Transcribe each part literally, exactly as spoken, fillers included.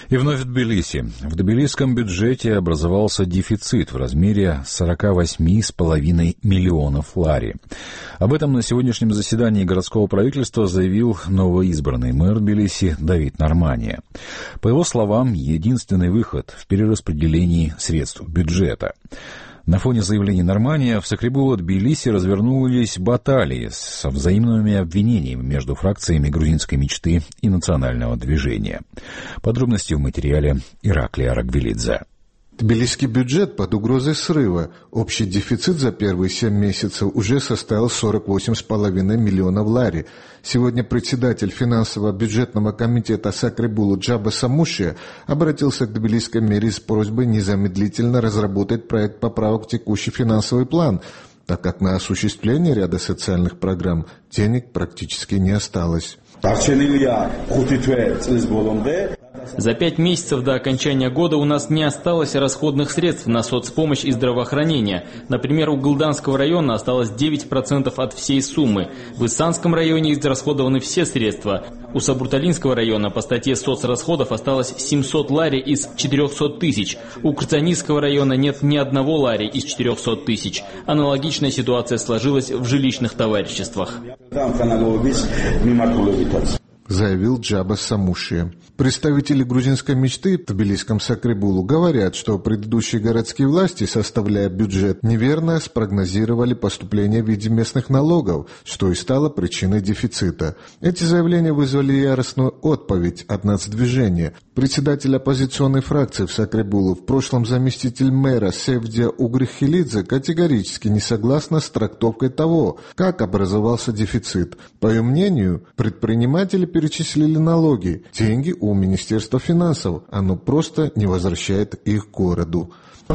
И вновь в Тбилиси. В тбилисском бюджете образовался дефицит в размере сорок восемь с половиной миллионов лари. Об этом на сегодняшнем заседании городского правительства заявил новоизбранный мэр Тбилиси Давид Нормания. По его словам, единственный выход в перераспределении средств бюджета. На фоне заявлений Нормания в Сакребулу Тбилиси развернулись баталии со взаимными обвинениями между фракциями грузинской мечты и национального движения. Подробности в материале Ираклия Арагвелидзе. Тбилисский бюджет под угрозой срыва. Общий дефицит за первые семь месяцев уже составил сорок восемь с половиной миллионов лари. Сегодня председатель финансового бюджетного комитета Сакребулу Джаба Самушия обратился к тбилисской мэрии с просьбой незамедлительно разработать проект поправок в текущий финансовый план, так как на осуществление ряда социальных программ денег практически не осталось. За пять месяцев до окончания года у нас не осталось расходных средств на соцпомощь и здравоохранение. Например, у Гылданского района осталось девять процентов от всей суммы. В Исанском районе израсходованы все средства. У Сабурталинского района по статье соцрасходов осталось семьсот лари из четырехсот тысяч. У Крцанийского района нет ни одного лари из четырехсот тысяч. Аналогичная ситуация сложилась в жилищных товариществах. Заявил Джаба Самушия. Представители грузинской мечты в тбилисском Сакребулу говорят, что предыдущие городские власти, составляя бюджет, неверно спрогнозировали поступление в виде местных налогов, что и стало причиной дефицита. Эти заявления вызвали яростную отповедь от нацдвижения. Председатель оппозиционной фракции в Сакребулу, в прошлом заместитель мэра Севдия Угрихилидзе, категорически не согласна с трактовкой того, как образовался дефицит. По ее мнению, предприниматели перечислили налоги, деньги у Министерства финансов, оно просто не возвращает их к городу.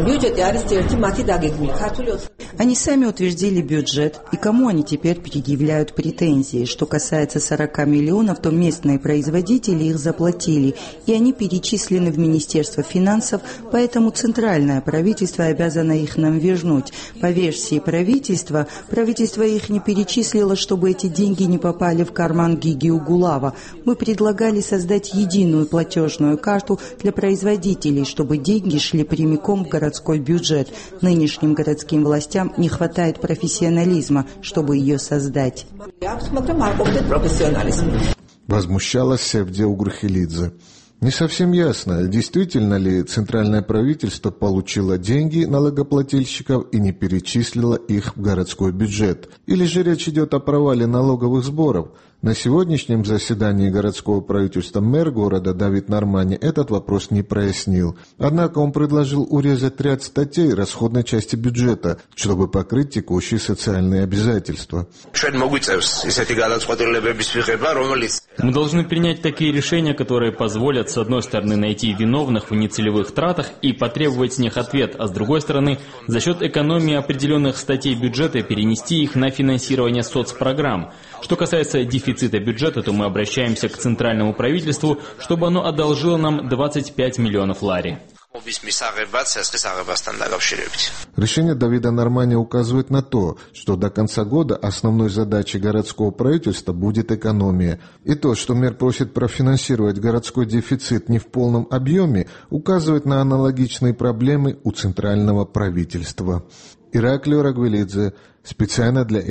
Они сами утвердили бюджет, и кому они теперь предъявляют претензии? Что касается сорока миллионов, то местные производители их заплатили, и они перечислены в Министерство финансов, поэтому центральное правительство обязано их нам вернуть. По версии правительства, правительство их не перечислило, чтобы эти деньги не попали в карман Гиги Угулава. Мы предлагали создать единую платежную карту для производителей, чтобы деньги шли прямиком в городской бюджет. Нынешним городским властям не хватает профессионализма, чтобы ее создать. Возмущалась Севдия Угрихилидзе. Не совсем ясно, действительно ли центральное правительство получило деньги налогоплательщиков и не перечислило их в городской бюджет. Или же речь идет о провале налоговых сборов. На сегодняшнем заседании городского правительства мэр города Давид Нормания этот вопрос не прояснил. Однако он предложил урезать ряд статей расходной части бюджета, чтобы покрыть текущие социальные обязательства. Мы должны принять такие решения, которые позволят, с одной стороны, найти виновных в нецелевых тратах и потребовать с них ответ, а с другой стороны, за счет экономии определенных статей бюджета перенести их на финансирование соцпрограмм. Что касается дефицита бюджета, то мы обращаемся к центральному правительству, чтобы оно одолжило нам двадцать пять миллионов лари. Решение Давида Нормания указывает на то, что до конца года основной задачей городского правительства будет экономия. И то, что мэр просит профинансировать городской дефицит не в полном объеме, указывает на аналогичные проблемы у центрального правительства. Ираклий Арагвелидзе, специально для